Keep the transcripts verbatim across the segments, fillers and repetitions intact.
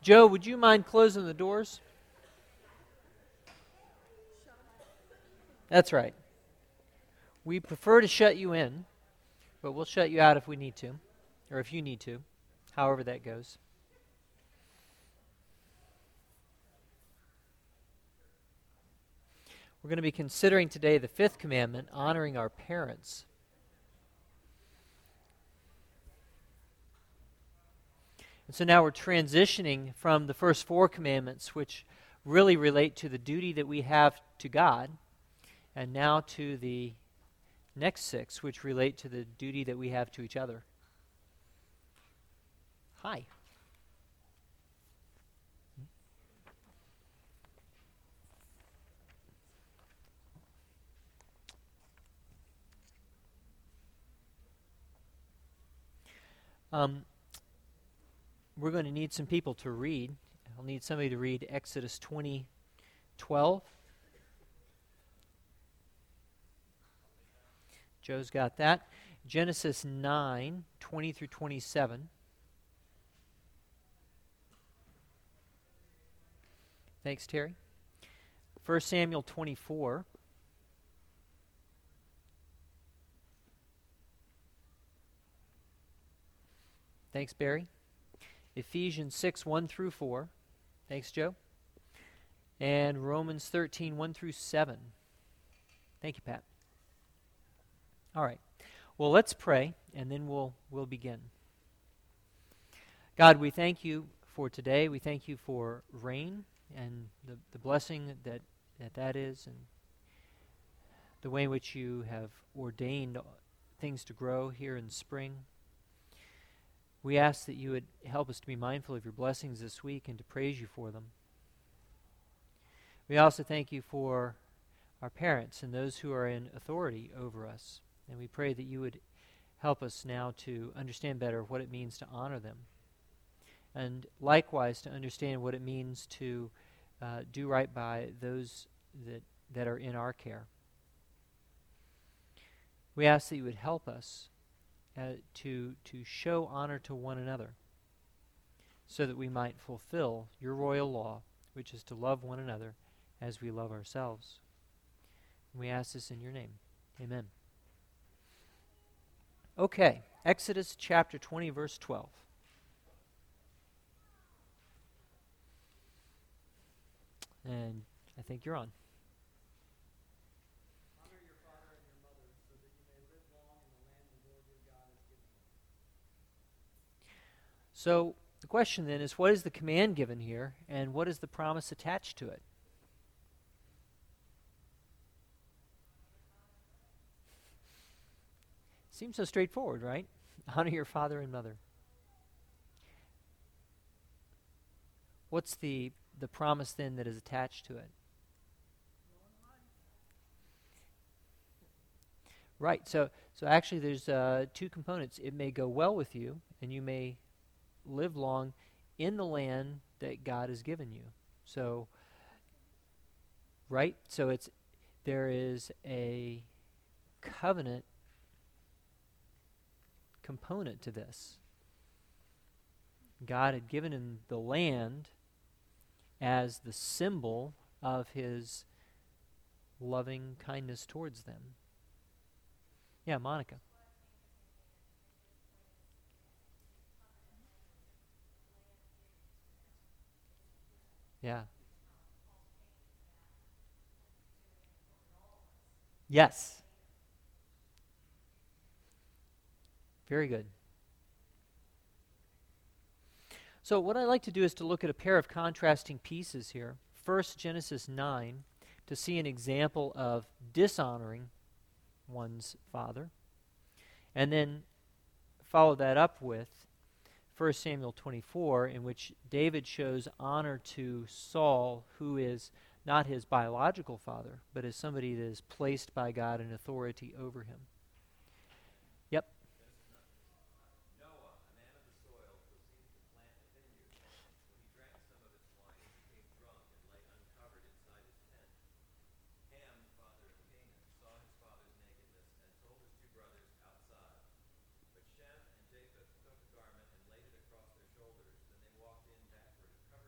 Joe, would you mind closing the doors? That's right. We prefer to shut you in, but we'll shut you out if we need to, or if you need to, however that goes. We're going to be considering today the fifth commandment, honoring our parents. And so now we're transitioning from the first four commandments, which really relate to the duty that we have to God, and now to the next six, which relate to the duty that we have to each other. Hi. Um, we're going to need some people to read. I'll need somebody to read Exodus twenty, twelve. Joe's got that. Genesis nine, twenty through twenty-seven. Thanks, Terry. First Samuel twenty-four. Thanks, Barry. Ephesians six, one through four. Thanks, Joe. And Romans thirteen, one through seven. Thank you, Pat. All right. Well, let's pray, and then we'll we'll begin. God, we thank you for today. We thank you for rain and the, the blessing that, that that is, and the way in which you have ordained things to grow here in spring. We ask that you would help us to be mindful of your blessings this week and to praise you for them. We also thank you for our parents and those who are in authority over us. And we pray that you would help us now to understand better what it means to honor them. And likewise to understand what it means to uh, do right by those that, that are in our care. We ask that you would help us uh, to, to show honor to one another so that we might fulfill your royal law, which is to love one another as we love ourselves. And we ask this in your name. Amen. Okay, Exodus chapter twenty, verse twelve. And I think you're on. Honor your father and your mother, so that you may live long in the land the Lord your God has given you. So the question then is, what is the command given here, and what is the promise attached to it? Seems so straightforward, right? Honor your father and mother. What's the, the promise then that is attached to it? Right, so so actually there's uh, two components. It may go well with you, and you may live long in the land that God has given you. So, right? So it's there is a covenant component to this. God had given him the land as the symbol of his loving kindness towards them. Yeah, Monica. Yeah. Yes. Very good. So what I'd like to do is to look at a pair of contrasting pieces here. First, Genesis nine, to see an example of dishonoring one's father. And then follow that up with First Samuel twenty-four, in which David shows honor to Saul, who is not his biological father, but is somebody that is placed by God in authority over him. Yep. Noah, a man of the soil, proceeded to plant a vineyard. When he drank some of its wine, he became drunk and lay uncovered inside his tent. Ham, father of Canaan, saw his father's nakedness and told his two brothers outside. But Shem and Japheth took a garment and laid it across their shoulders. Then they walked in backward and covered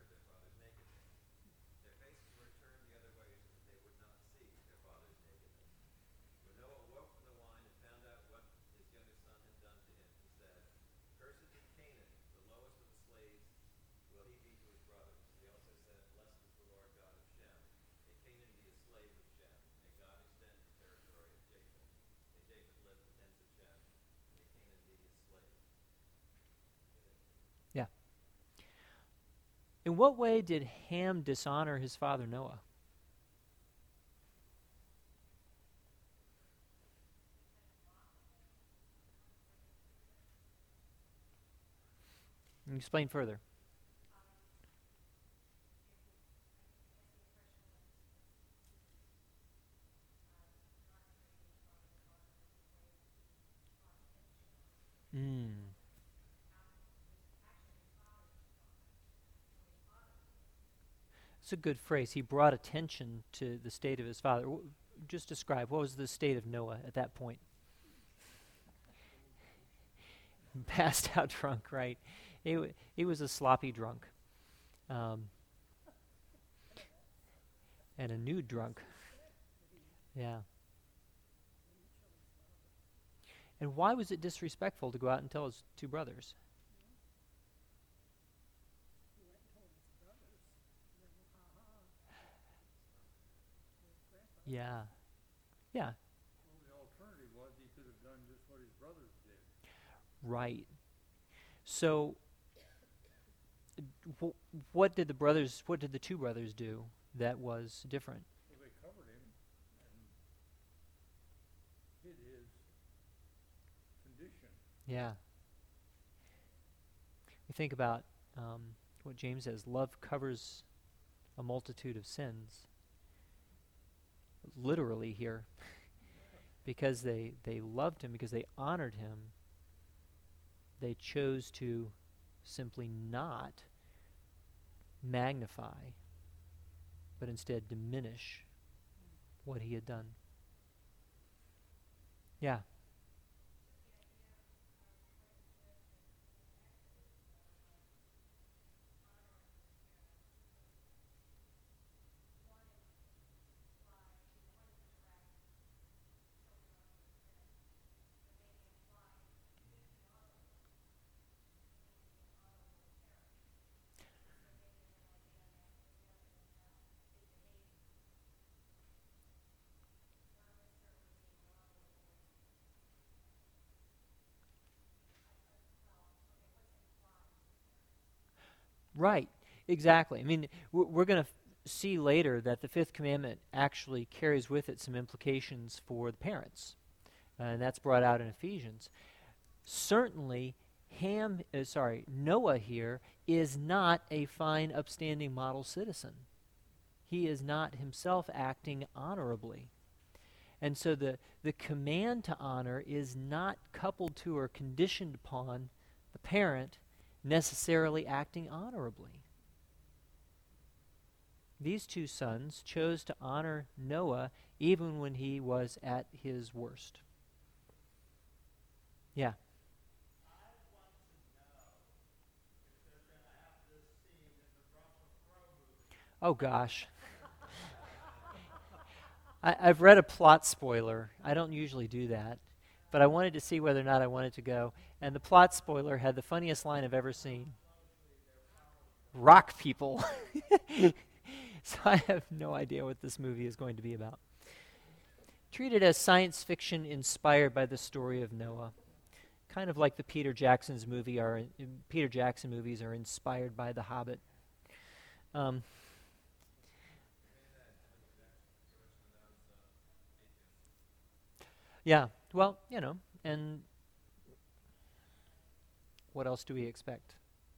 In what way did Ham dishonor his father Noah? Can you explain further? Mm. It's a good phrase. He brought attention to the state of his father. W- just describe, what was the state of Noah at that point? Passed out drunk, right? He, w- he was a sloppy drunk. Um, and a nude drunk. Yeah. And why was it disrespectful to go out and tell his two brothers? Yeah. Yeah. Well, the alternative was he could have done just what his brothers did. Right. So, wh- what did the brothers, what did the two brothers do that was different? So they covered him and hid his condition. Yeah. We think about um, what James says, love covers a multitude of sins. Literally here. Because they, they loved him, because they honored him, they chose to simply not magnify, but instead diminish what he had done. Yeah. Right, exactly. I mean, we're, we're going to f- see later that the fifth commandment actually carries with it some implications for the parents, uh, and that's brought out in Ephesians. Certainly, Ham, uh, sorry, Noah here is not a fine, upstanding model citizen. He is not himself acting honorably. And so the, the command to honor is not coupled to or conditioned upon the parent necessarily acting honorably. These two sons chose to honor Noah even when he was at his worst. Yeah. I want to know if they're going to have this scene in the Russell Crowe movie. Oh, gosh. I, I've read a plot spoiler. I don't usually do that. But I wanted to see whether or not I wanted to go. And the plot spoiler had the funniest line I've ever seen. Rock people. So I have no idea what this movie is going to be about. Treated as science fiction inspired by the story of Noah. Kind of like the Peter Jackson's movie are in, Peter Jackson movies are inspired by The Hobbit. Um, yeah, well, you know, and what else do we expect?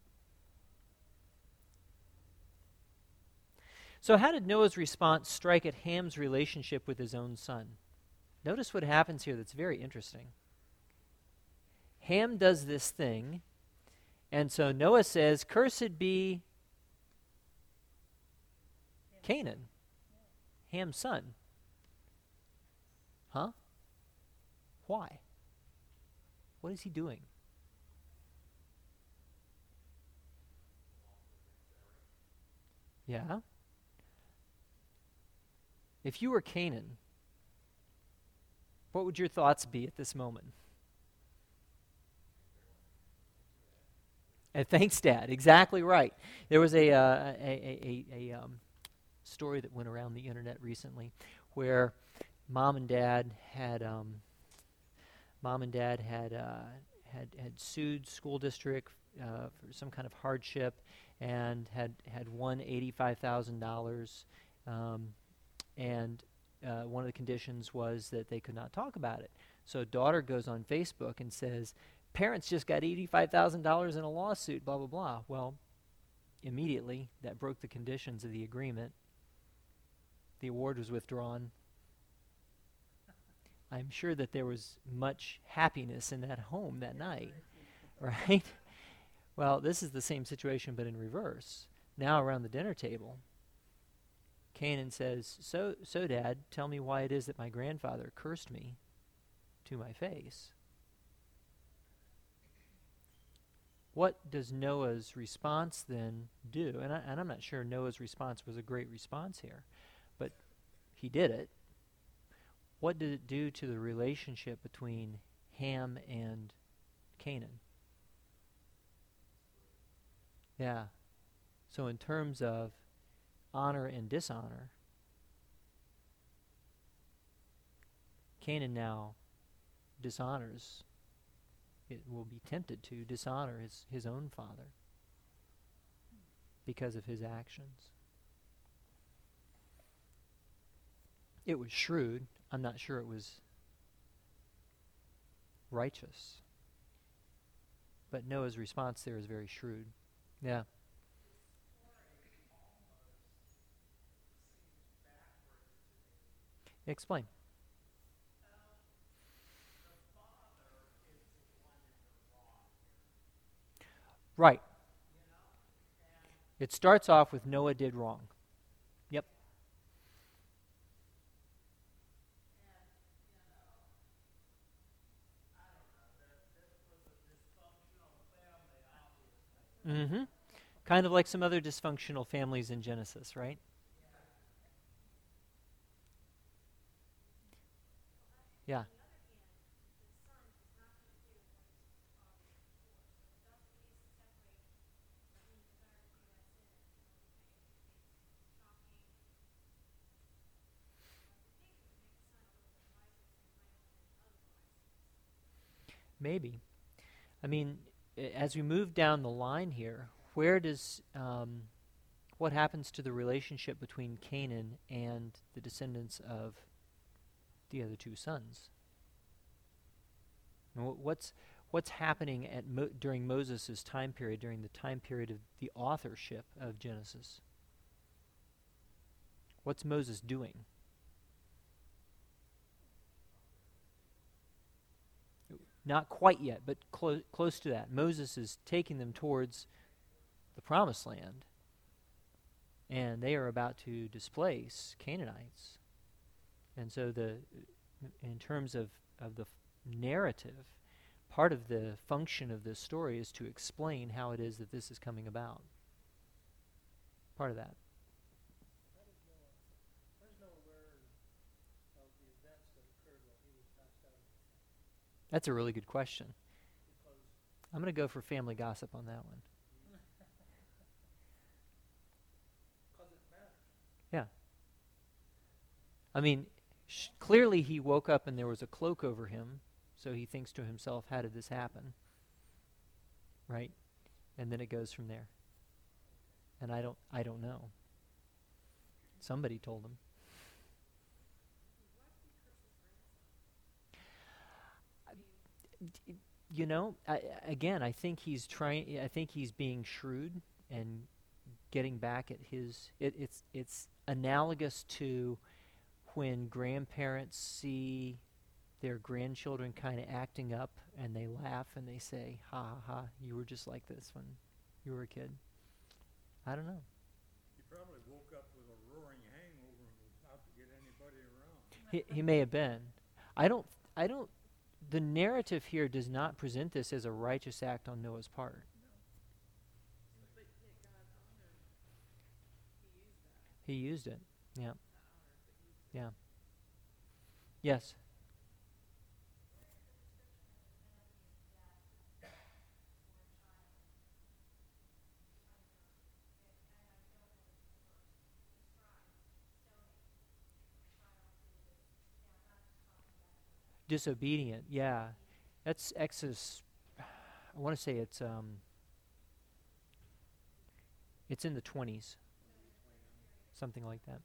So how did Noah's response strike at Ham's relationship with his own son? Notice what happens here that's very interesting. Ham does this thing, and so Noah says, "Cursed be Canaan, Ham's son." Huh? Why? What is he doing? Yeah? If you were Canaan, what would your thoughts be at this moment? And thanks, Dad. Exactly right. There was a, uh, a, a, a, a um, story that went around the internet recently where mom and dad had um, mom and dad had uh, had had sued school district uh, for some kind of hardship and had, had won eighty-five thousand dollars. Um, and uh, one of the conditions was that they could not talk about it. So daughter goes on Facebook and says, parents just got eighty-five thousand dollars in a lawsuit, blah, blah, blah. Well, immediately that broke the conditions of the agreement. The award was withdrawn. I'm sure that there was much happiness in that home that night, right? Well, this is the same situation, but in reverse. Now around the dinner table, Canaan says, so, so Dad, tell me why it is that my grandfather cursed me to my face. What does Noah's response then do? And, I, and I'm not sure Noah's response was a great response here, but he did it. What did it do to the relationship between Ham and Canaan? Yeah. So in terms of honor and dishonor, Canaan now dishonors, it will be tempted to dishonor his, his own father because of his actions. It was shrewd. I'm not sure it was righteous. But Noah's response there is very shrewd. Yeah. Explain. Right. It starts off with Noah did wrong. Yep. Mm-hmm. Kind of like some other dysfunctional families in Genesis, right? Yeah. Maybe. I mean, a- as we move down the line here, where does um, what happens to the relationship between Canaan and the descendants of the other two sons? And wh- What's what's happening at Mo- during Moses' time period, during the time period of the authorship of Genesis? What's Moses doing? Not quite yet, but clo- close to that. Moses is taking them towards the promised land, and they are about to displace Canaanites. And so the in terms of, of the f- narrative, part of the function of this story is to explain how it is that this is coming about. Part of that. How does Noah, how does Noah learn of the events that occurred while he was passed out of the tent? That's a really good question. Because I'm going to go for family gossip on that one. because it matters. Yeah. I mean, sh- clearly he woke up and there was a cloak over him, so he thinks to himself, how did this happen? Right? And then it goes from there. And I don't I don't know. Somebody told him. D- You know, I, again, I think he's trying. I think he's being shrewd and getting back at his. It, it's it's analogous to when grandparents see their grandchildren kind of acting up, and they laugh and they say, "Ha ha ha! You were just like this when you were a kid." I don't know. He probably woke up with a roaring hangover and was out to get anybody around. He he may have been. I don't. I don't. The narrative here does not present this as a righteous act on Noah's part. He used it. Yeah. Yeah. Yes. Disobedient. Yeah. That's Exodus. I want to say it's um, It's in the twenties, something like that.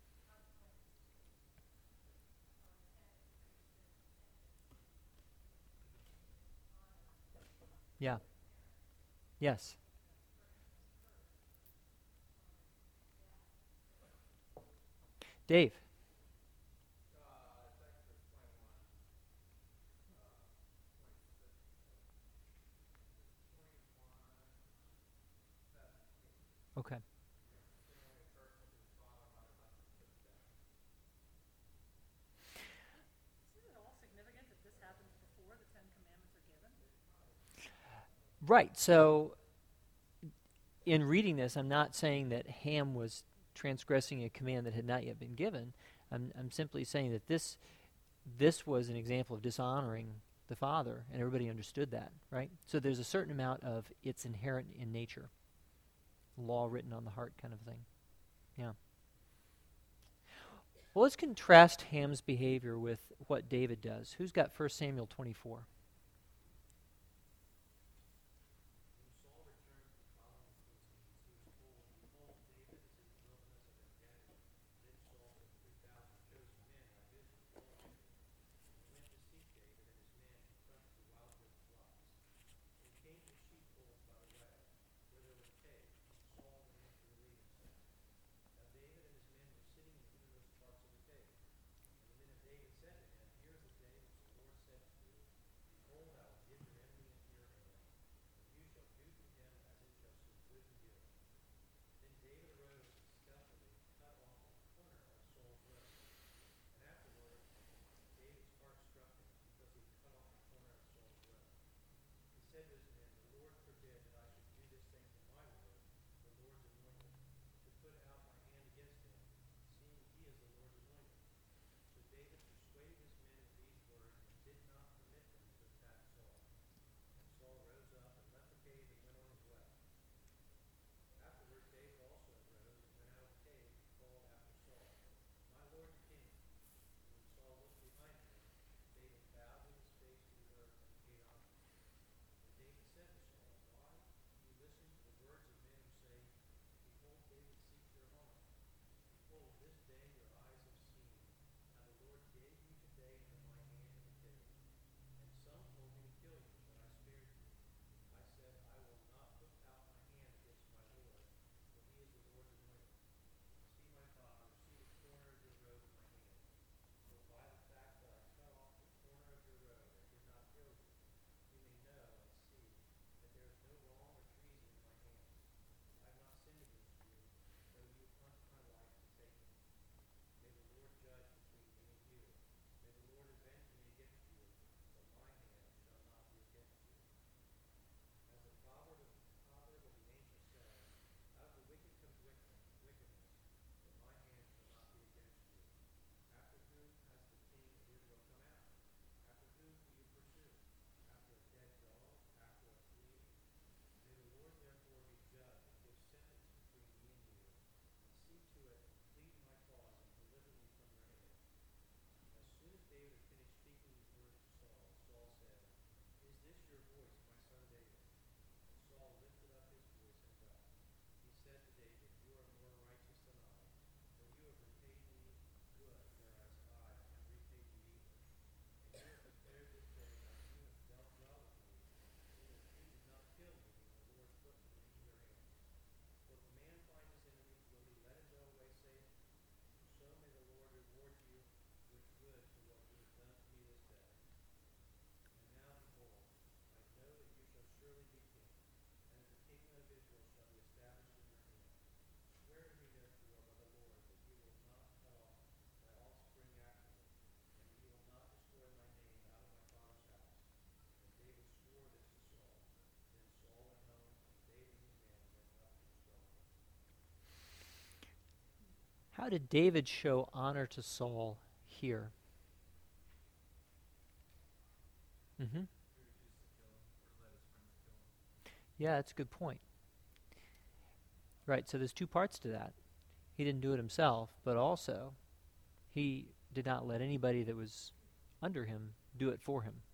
Yeah. Yes. Dave. Okay. Isn't it all significant that this happens before the Ten Commandments are given? Right. So, in reading this, I'm not saying that Ham was transgressing a command that had not yet been given. I'm, I'm simply saying that this this was an example of dishonoring the father, and everybody understood that, right? So there's a certain amount of it's inherent in nature, law written on the heart kind of thing. Yeah. Well, let's contrast Ham's behavior with what David does. Who's got First Samuel twenty-four? How did David show honor to Saul here? Mm-hmm. Yeah, that's a good point. Right, so there's two parts to that. He didn't do it himself, but also he did not let anybody that was under him do it for him.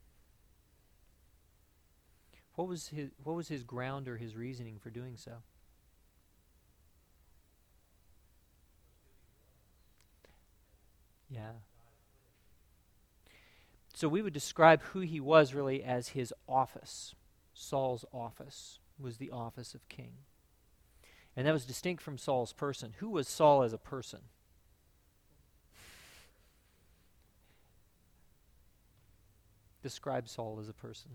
What was his what was his ground or his reasoning for doing so? Yeah. So we would describe who he was really as his office. Saul's office was the office of king. And that was distinct from Saul's person. Who was Saul as a person? Describe Saul as a person.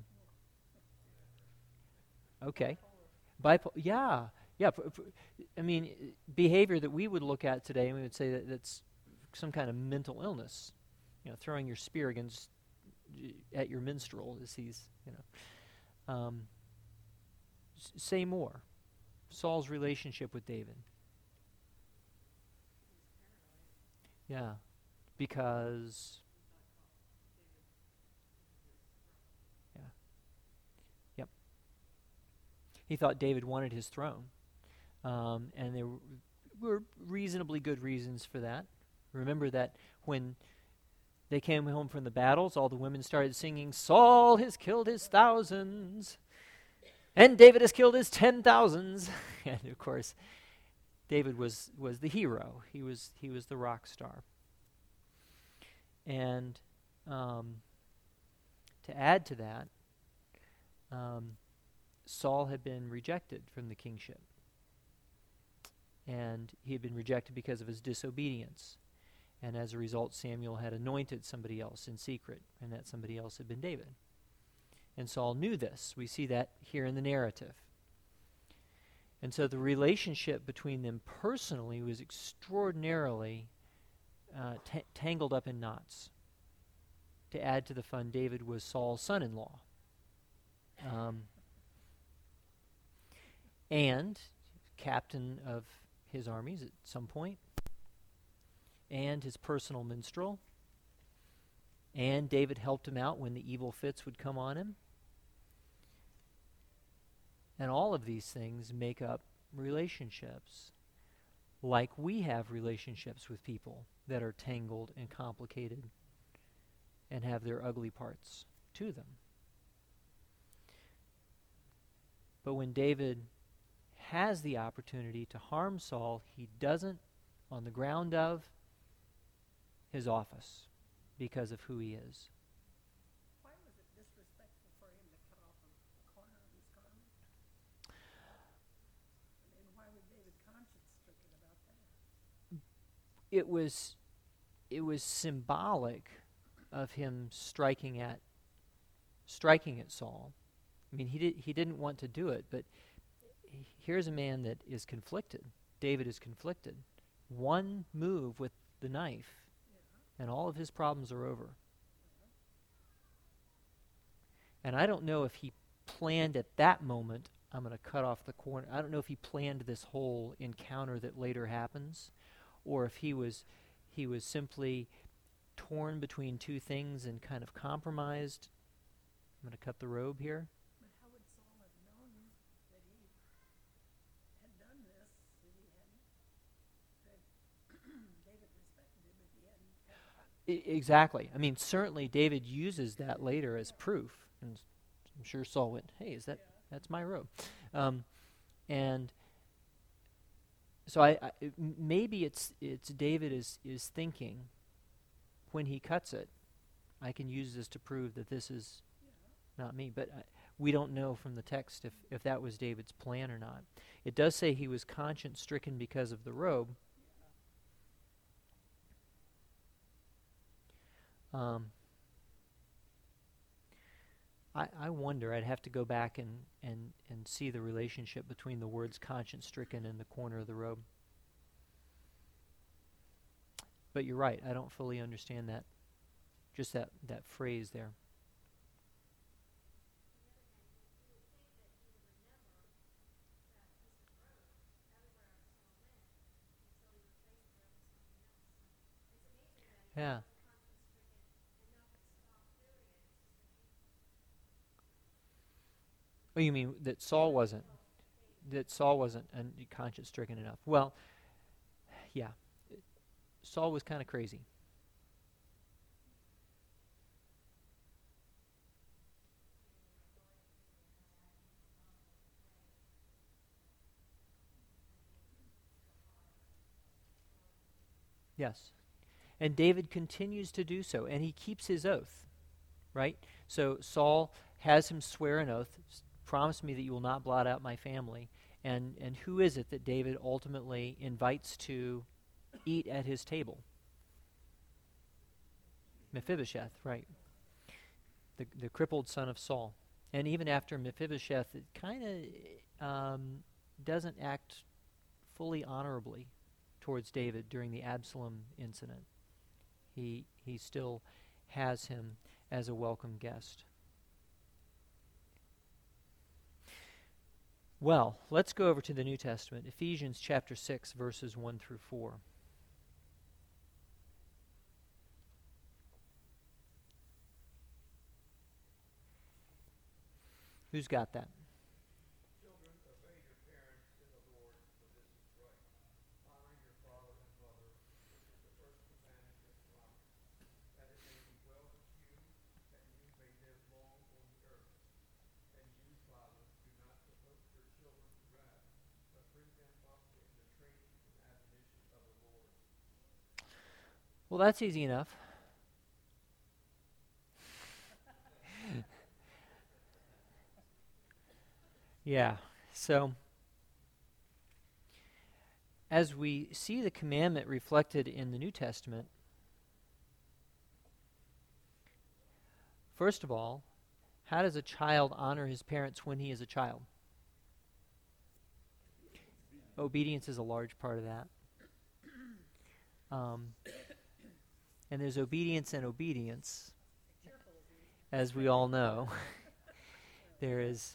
Okay. Bipo- yeah. Yeah. p- p- I mean, i- behavior that we would look at today, and we would say that that's some kind of mental illness. You know, throwing your spear against y- at your minstrel as he's, you know. Um, s- say more. Saul's relationship with David. Yeah. Because yeah. Yep. He thought David wanted his throne. Um, and there w- were reasonably good reasons for that. Remember that when they came home from the battles, all the women started singing, Saul has killed his thousands, and David has killed his ten thousands. And of course, David was, was the hero. He was he was the rock star. And um, to add to that, um, Saul had been rejected from the kingship. And he had been rejected because of his disobedience. And as a result, Samuel had anointed somebody else in secret, and that somebody else had been David. And Saul knew this. We see that here in the narrative. And so the relationship between them personally was extraordinarily uh, ta tangled up in knots. To add to the fun, David was Saul's son-in-law. Um, and captain of his armies at some point, and his personal minstrel, and David helped him out when the evil fits would come on him. And all of these things make up relationships, like we have relationships with people that are tangled and complicated and have their ugly parts to them. But when David has the opportunity to harm Saul, he doesn't on the ground of his office because of who he is. Why was it disrespectful for him to cut off a corner of his garment? And why was David conscience stricken about that? It was it was symbolic of him striking at striking at Saul. I mean, he did he didn't want to do it, but here's a man that is conflicted. David is conflicted. One move with the knife, and all of his problems are over. And I don't know if he planned at that moment, I'm going to cut off the corner. I don't know if he planned this whole encounter that later happens, or if he was he was simply torn between two things and kind of compromised. I'm going to cut the robe here. But how would Saul have known that he had done this if he hadn't? That David respected him if he hadn't. I, exactly. I mean, certainly David uses that later as proof. And s- I'm sure Saul went, hey, is that, that's my robe. Um, and so I, I m- maybe it's it's David is, is thinking, when he cuts it, I can use this to prove that this is not me. But I, we don't know from the text if, if that was David's plan or not. It does say he was conscience stricken because of the robe. Um, I, I wonder, I'd have to go back and, and, and see the relationship between the words conscience stricken and the corner of the robe. But you're right, I don't fully understand that, just that, that phrase there. Yeah. Oh, you mean that Saul wasn't, that Saul wasn't un- conscience stricken enough? Well, yeah, Saul was kind of crazy. Yes. And David continues to do so, and he keeps his oath, right? So Saul has him swear an oath, "S- promise me that you will not blot out my family." And, and who is it that David ultimately invites to eat at his table? Mephibosheth, right. The, the crippled son of Saul. And even after Mephibosheth, it kind of um, doesn't act fully honorably towards David during the Absalom incident. He, he still has him as a welcome guest. Well, let's go over to the New Testament, Ephesians chapter six, verses one through four. Who's got that? Children, obey your parents in the Lord, for this is right. Honor your father and mother, which is the first commandment with promise, that it may be well with you, and you may live long on the earth. And you, fathers, do not provoke your children to wrath, but bring them up in the training and admonition of the Lord. Well, that's easy enough. Yeah, so as we see the commandment reflected in the New Testament, first of all, how does a child honor his parents when he is a child? Obedience is a large part of that. Um, and there's obedience and obedience, as we all know. There is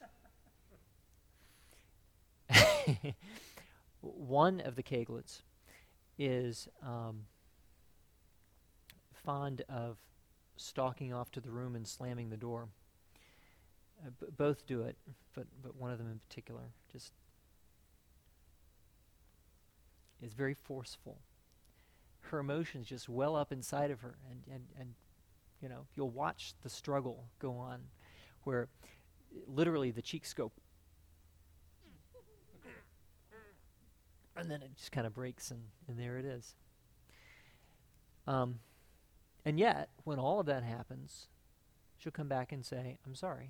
one of the Kaglets is um, fond of stalking off to the room and slamming the door. Uh, b- both do it, but but one of them in particular just is very forceful. Her emotions just well up inside of her, and and and you know, you'll watch the struggle go on, where literally the cheeks go, and then it just kind of breaks, and, and there it is. Um, and yet, when all of that happens, she'll come back and say, "I'm sorry."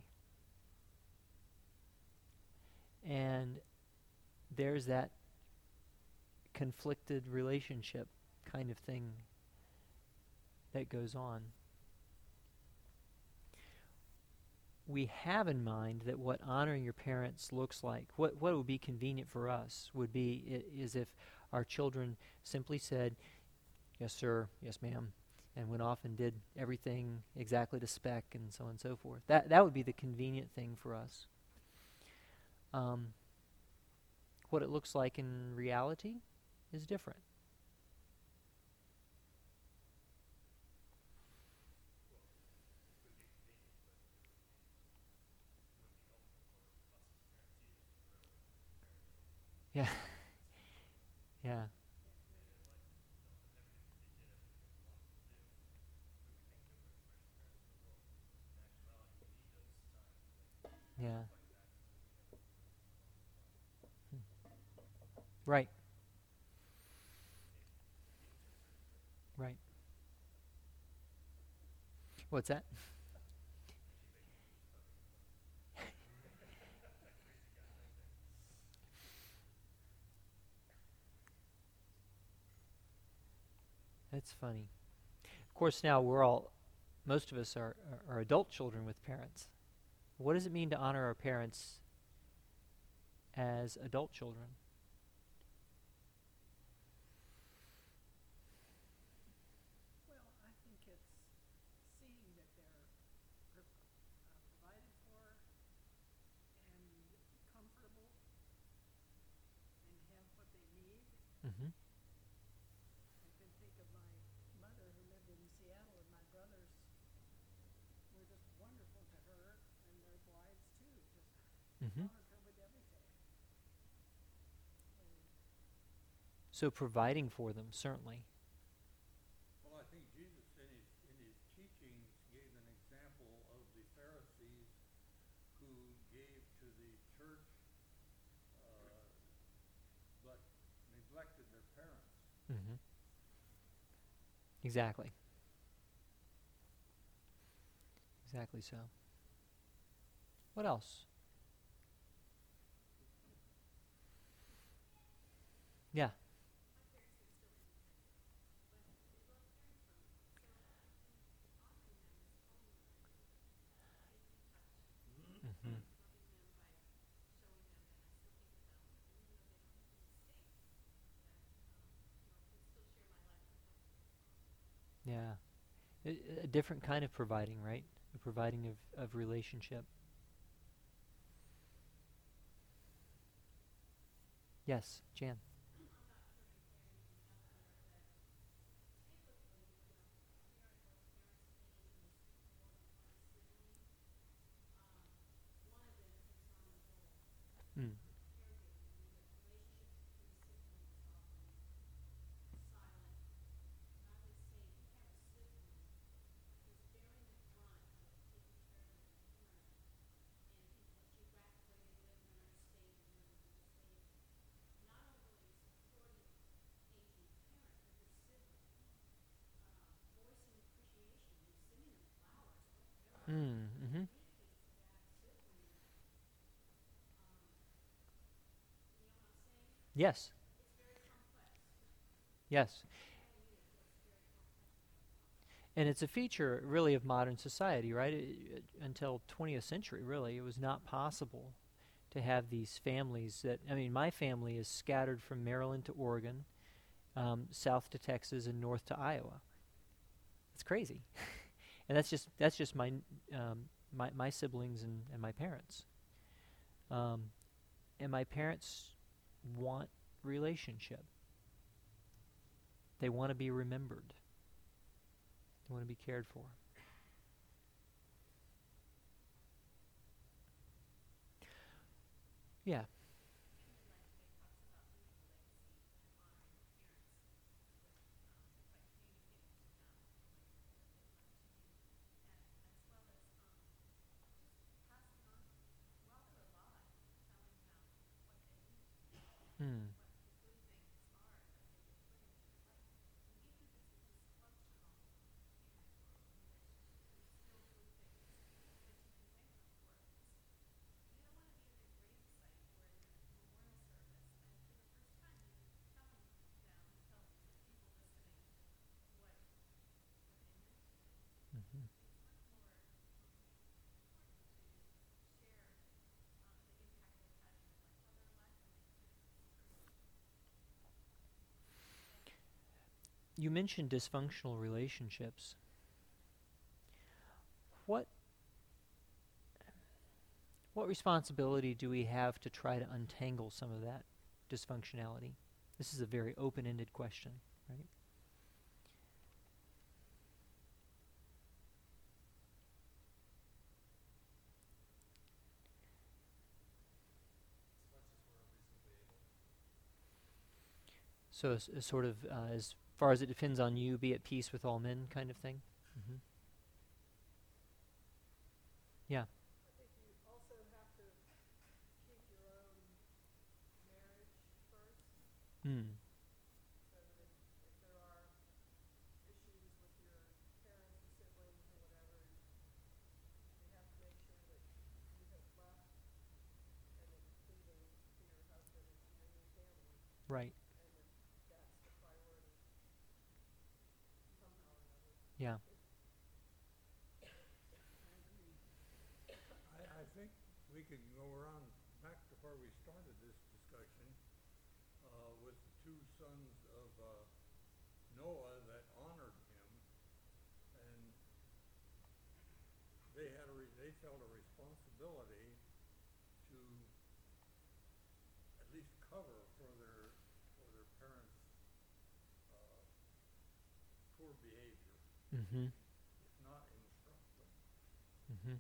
And there's that conflicted relationship kind of thing that goes on. We have in mind that what honoring your parents looks like, what what would be convenient for us would be i- is if our children simply said, "Yes, sir," "Yes, ma'am," and went off and did everything exactly to spec, and so on and so forth. That that would be the convenient thing for us. Um, what it looks like in reality is different. Yeah. Yeah. Yeah. Hmm. Right. Right. What's that? That's funny. Of course, now we're all, most of us are, are, are adult children with parents. What does it mean to honor our parents as adult children? Well, I think it's seeing that they're pro- uh, provided for and comfortable and have what they need. Mm-hmm. I can think of my mother who lived in Seattle, and my brothers were just wonderful to her, and their wives too, just Mm-hmm. honored her with everything. And So providing for them, certainly. Well, I think Jesus in his, in his teachings gave an example of the Pharisees who gave to the church uh, but neglected their parents. Mm-hmm. Exactly. Exactly so. What else? Yeah. Hmm. Yeah. A, a different kind of providing, right? A providing of, of relationship. Yes, Jan. Mm. Mm. Mm-hmm. Yes. Yes. And it's a feature, really, of modern society, right? I- I- until twentieth century, really, it was not possible to have these families that, I mean, my family is scattered from Maryland to Oregon, um, south to Texas, and north to Iowa. It's crazy. And that's just that's just my um, my, my siblings and, and my parents. Um, and my parents want relationship. They want to be remembered. They want to be cared for. Yeah. Hmm. Hmm. You mentioned dysfunctional relationships. What what responsibility do we have to try to untangle some of that dysfunctionality? This is a very open-ended question, right? As much as we're reasonably able. So, s- a sort of, uh, as far as it depends on you, be at peace with all men, kind of thing. Hmm. Yeah. I think you also have to keep your own marriage first, Mm. so that if, if there are issues with your parents or siblings or whatever, you have to make sure that you have left an including to your husband and to your new family, Right. and that that's the priority somehow or another. Yeah. I agree. I, I think we could go around back to where we started this discussion, uh, with the two sons of, uh, Noah that honored him, and they had a, re- they felt a responsibility to at least cover for their, for their parents', uh, poor behavior, Mm-hmm. if not instruct them. Mm-hmm.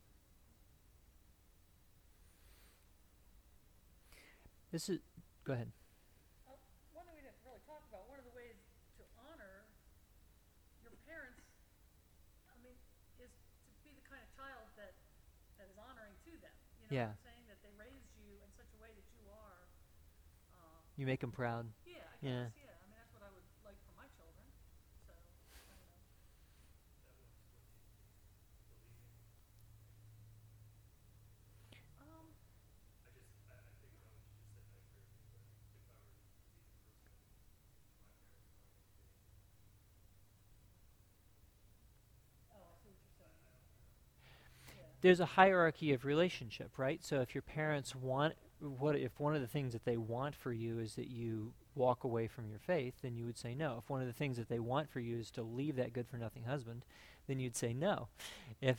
This is. Go ahead. Uh, one thing we didn't really talk about, one of the ways to honor your parents, I mean, is to be the kind of child that, that is honoring to them. You know Yeah. what I'm saying? That they raised you in such a way that you are, uh, You make them proud. yeah, I Yeah. guess, yeah. I mean, that's what I would like for my children. So, I don't know. there's a hierarchy of relationship, right? So if your parents want, what if one of the things that they want for you is that you walk away from your faith, then you would say no. If one of the things that they want for you is to leave that good-for-nothing husband, then you'd say no. If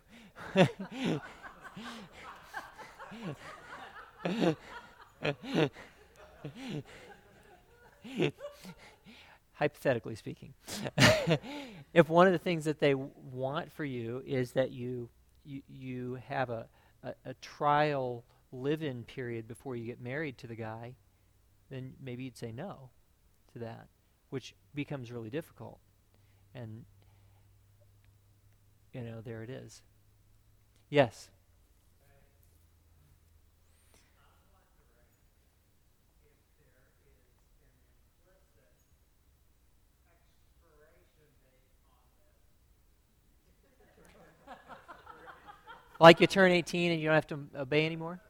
hypothetically speaking, if one of the things that they w- want for you is that you you, you have a, a, a trial live-in period before you get married to the guy, then maybe you'd say no to that, which becomes really difficult. And, you know, there it is. Yes? Like you turn eighteen and you don't have to m- obey anymore?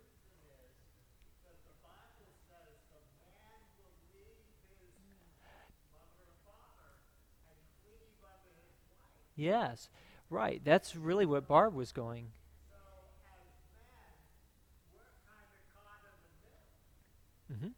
Yes, right. That's really what Barb was going. Hmm.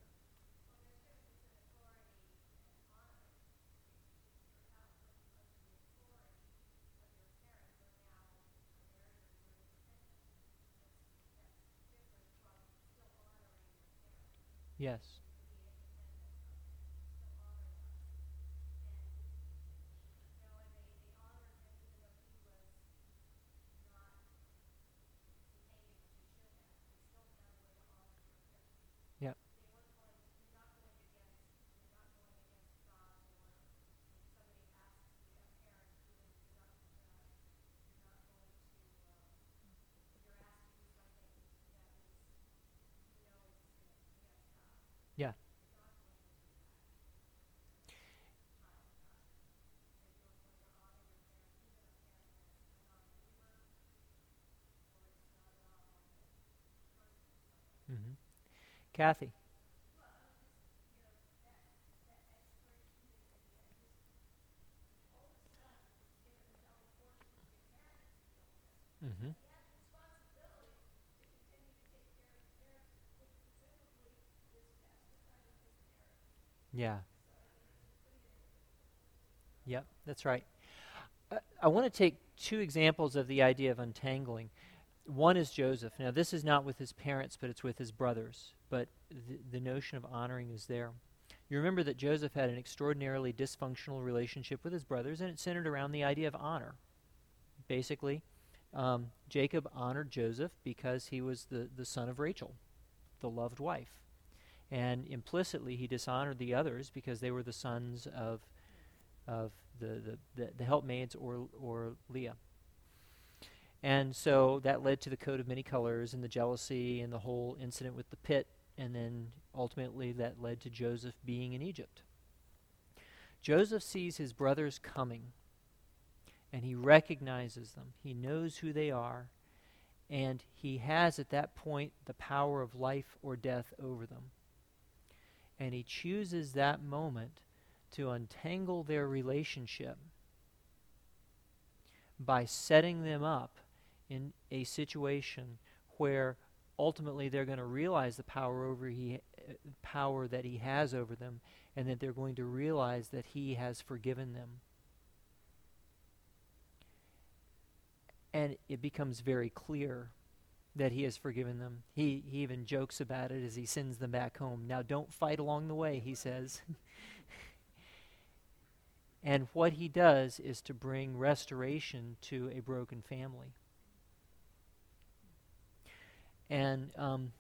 Yes. Yep. Yeah. Hmm. Kathy. Hmm. Yeah. Yep, that's right. Uh, I want to take two examples of the idea of untangling. One is Joseph. Now, this is not with his parents, but it's with his brothers. But the, the notion of honoring is there. You remember that Joseph had an extraordinarily dysfunctional relationship with his brothers, and it centered around the idea of honor. Basically, um, Jacob honored Joseph because he was the, the son of Rachel, the loved wife. And implicitly, he dishonored the others because they were the sons of of the, the, the, the helpmaids or or Leah. And so that led to the coat of many colors and the jealousy and the whole incident with the pit, and then ultimately that led to Joseph being in Egypt. Joseph sees his brothers coming, and he recognizes them. He knows who they are, and he has at that point the power of life or death over them. And he chooses that moment to untangle their relationship by setting them up in a situation where ultimately they're going to realize the power over he uh, power that he has over them, and that they're going to realize that he has forgiven them. And it becomes very clear that he has forgiven them. He, he even jokes about it as he sends them back home. Now, don't fight along the way, he says. And what he does is to bring restoration to a broken family. And, um,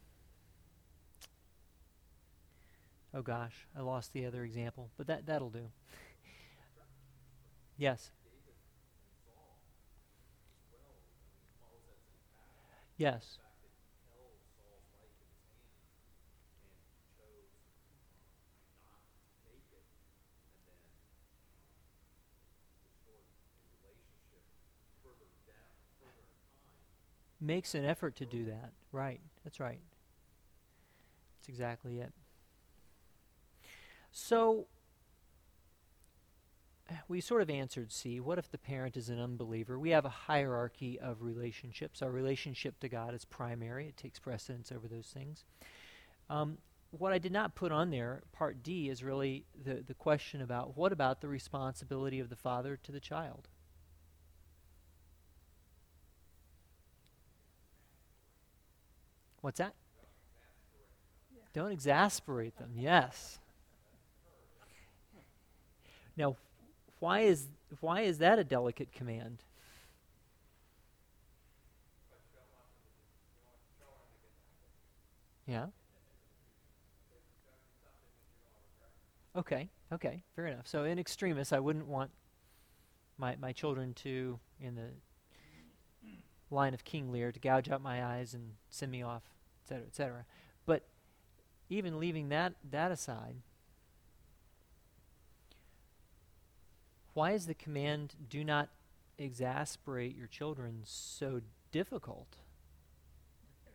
oh gosh, I lost the other example, but that, that'll do. Yes. Yes. Makes an effort to do that. Right. That's right. That's exactly it. So, we sort of answered C. What if the parent is an unbeliever? We have a hierarchy of relationships. Our relationship to God is primary. It takes precedence over those things. Um, what I did not put on there, part D, is really the, the question about what about the responsibility of the father to the child? What's that? Yeah. Don't exasperate them. Yes. Now, why is why is that a delicate command? Yeah. Okay. Okay. Fair enough. So in extremis, I wouldn't want my my children to, in the line of King Lear, to gouge out my eyes and send me off, et cetera, et cetera. But even leaving that that aside, why is the command, do not exasperate your children, so difficult? They're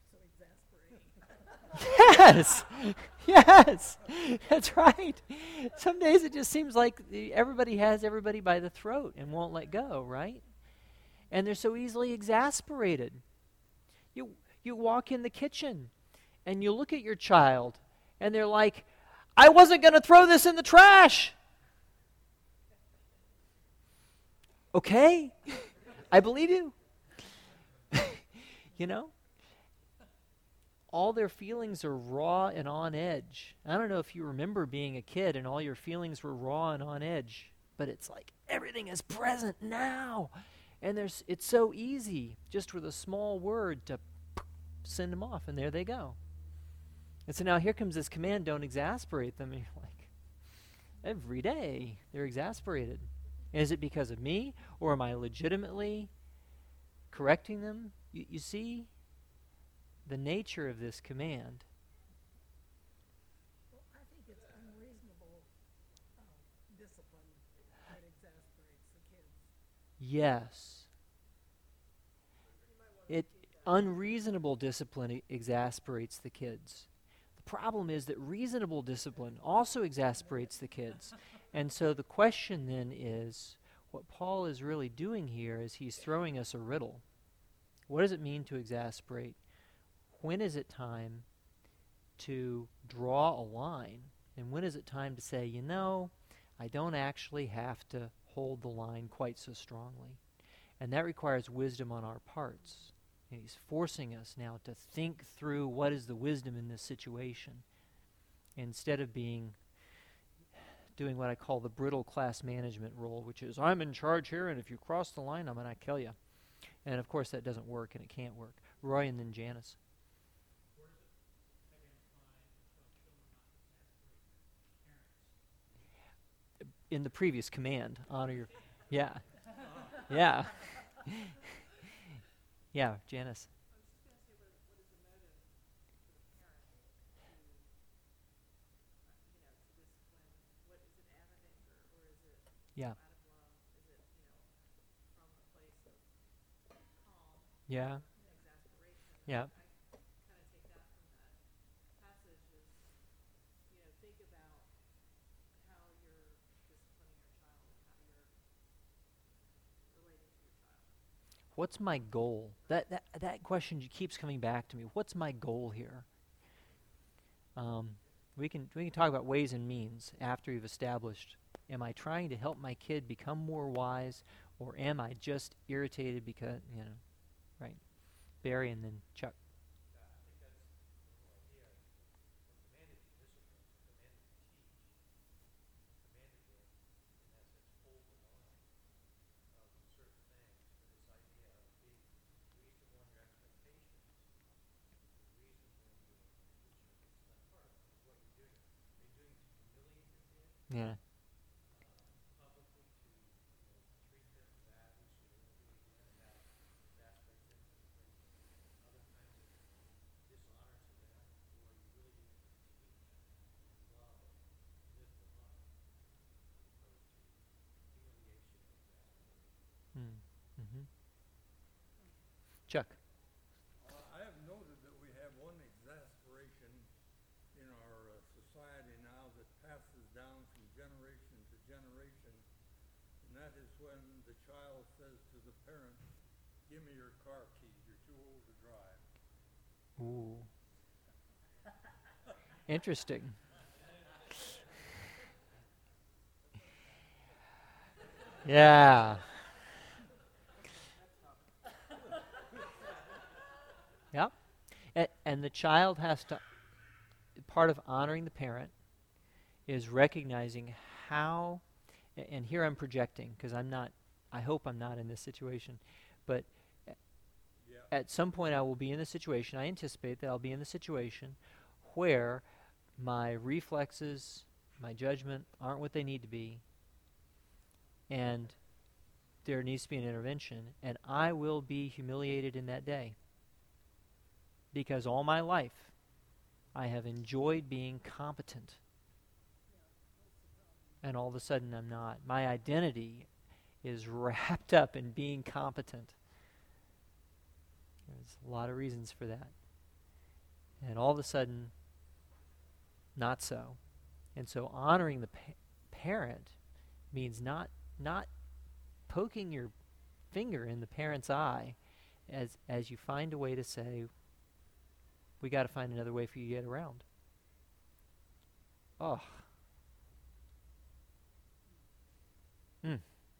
so exasperating. Yes! Yes! That's right. Some days it just seems like the, everybody has everybody by the throat and won't let go, right? And they're so easily exasperated. You, you walk in the kitchen and you look at your child and they're like, I wasn't going to throw this in the trash. Okay, I believe you. You know? All their feelings are raw and on edge. I don't know if you remember being a kid and all your feelings were raw and on edge, but it's like everything is present now. And there's it's so easy, just with a small word, to send them off, and there they go. And so now here comes this command, don't exasperate them. And you're like, every day they're exasperated. Is it because of me, or am I legitimately correcting them? You, you see the nature of this command. Well, I think it's unreasonable um, discipline that exasperates the kids. Yes. It unreasonable discipline e- exasperates the kids. The problem is that reasonable discipline also exasperates the kids. And so the question then is, what Paul is really doing here is he's throwing us a riddle. What does it mean to exasperate? When is it time to draw a line? And when is it time to say, you know, I don't actually have to hold the line quite so strongly? And that requires wisdom on our parts. And he's forcing us now to think through what is the wisdom in this situation, instead of being doing what I call the brittle class management role, which is, I'm in charge here, and if you cross the line, I'm going to kill you. And of course that doesn't work, and it can't work. Roy and then Janice. In the previous command, honor your... Yeah. Yeah. Yeah, Janice. Yeah. Yeah. Yeah. What's my goal? That that that question j- keeps coming back to me. What's my goal here? Um, we can we can talk about ways and means after you've established. Am I trying to help my kid become more wise, or am I just irritated because, you know, right? Barry and then Chuck. Yeah. Mm. Mm-hmm. Chuck. Uh, I have noted that we have one exasperation in our uh, society now that passes down from generation to generation, that is when the child says to the parent, "Give me your car keys, you're too old to drive." Ooh. Interesting. Yeah. Yep. And, and the child has to, part of honoring the parent is recognizing how, a- and here I'm projecting because I'm not, I hope I'm not in this situation, but a- Yeah. at some point I will be in the situation, I anticipate that I'll be in the situation where my reflexes, my judgment aren't what they need to be, and there needs to be an intervention, and I will be humiliated in that day. Because all my life, I have enjoyed being competent. And all of a sudden, I'm not. My identity is wrapped up in being competent. There's a lot of reasons for that. And all of a sudden, not so. And so honoring the pa- parent means not not poking your finger in the parent's eye as as you find a way to say, we got to find another way for you to get around. Oh. Mm.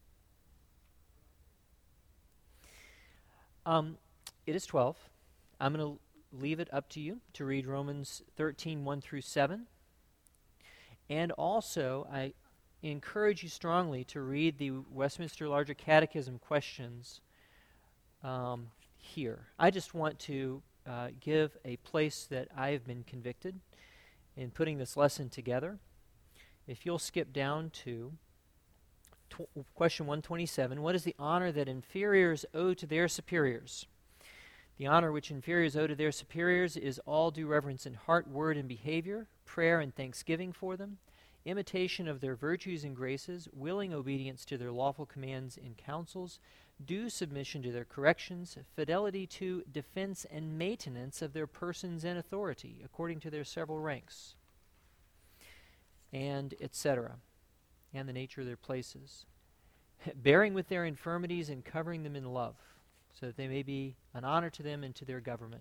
Um, it is twelve. I'm going to leave it up to you to read Romans thirteen, one through seven. And also, I encourage you strongly to read the Westminster Larger Catechism questions um, here. I just want to uh, give a place that I have been convicted in putting this lesson together. If you'll skip down to tw- question one twenty-seven, what is the honor that inferiors owe to their superiors? The honor which inferiors owe to their superiors is all due reverence in heart, word, and behavior, prayer and thanksgiving for them, imitation of their virtues and graces, willing obedience to their lawful commands and counsels, due submission to their corrections, fidelity to defense and maintenance of their persons and authority, according to their several ranks, and et cetera, and the nature of their places, bearing with their infirmities and covering them in love, so that they may be an honor to them and to their government.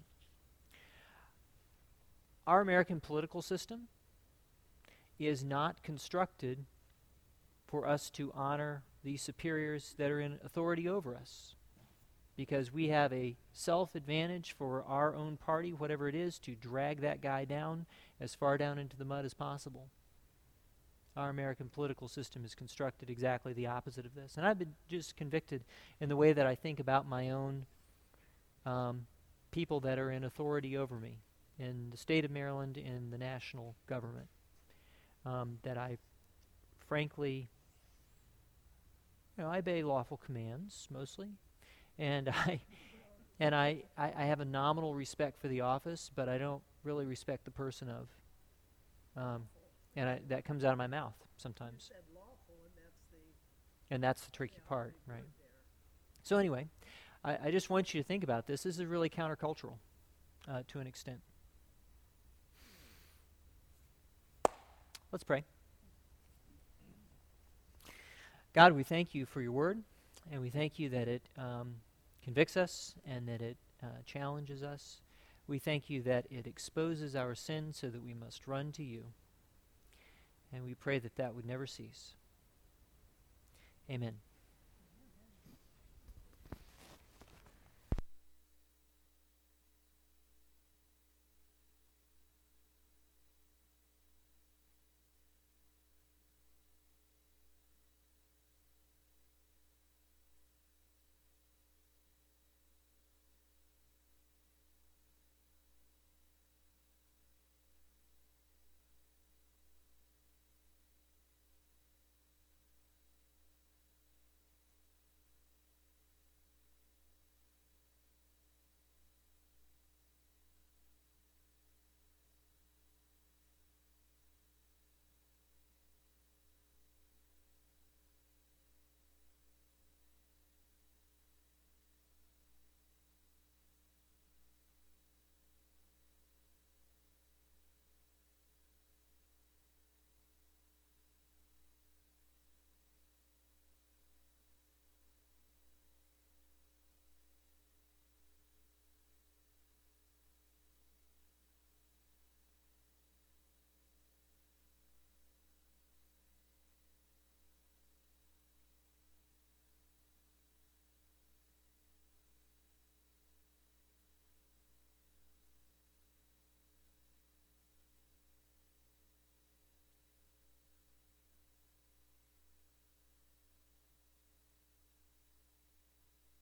Our American political system is not constructed for us to honor the superiors that are in authority over us, because we have a self-advantage for our own party, whatever it is, to drag that guy down as far down into the mud as possible. Our American political system is constructed exactly the opposite of this. And I've been just convicted in the way that I think about my own um, people that are in authority over me in the state of Maryland, in the national government, um, that I frankly, you know, I obey lawful commands mostly, and I and I, I, I have a nominal respect for the office, but I don't really respect the person of. Um, and I, that comes out of my mouth sometimes. said lawful, and that's the, And that's the tricky yeah, part, big right? word there. So anyway, I, I just want you to think about this. This is really countercultural uh, to an extent. Let's pray. God, we thank you for your word, and we thank you that it um, convicts us and that it uh, challenges us. We thank you that it exposes our sin so that we must run to you. And we pray that that would never cease. Amen.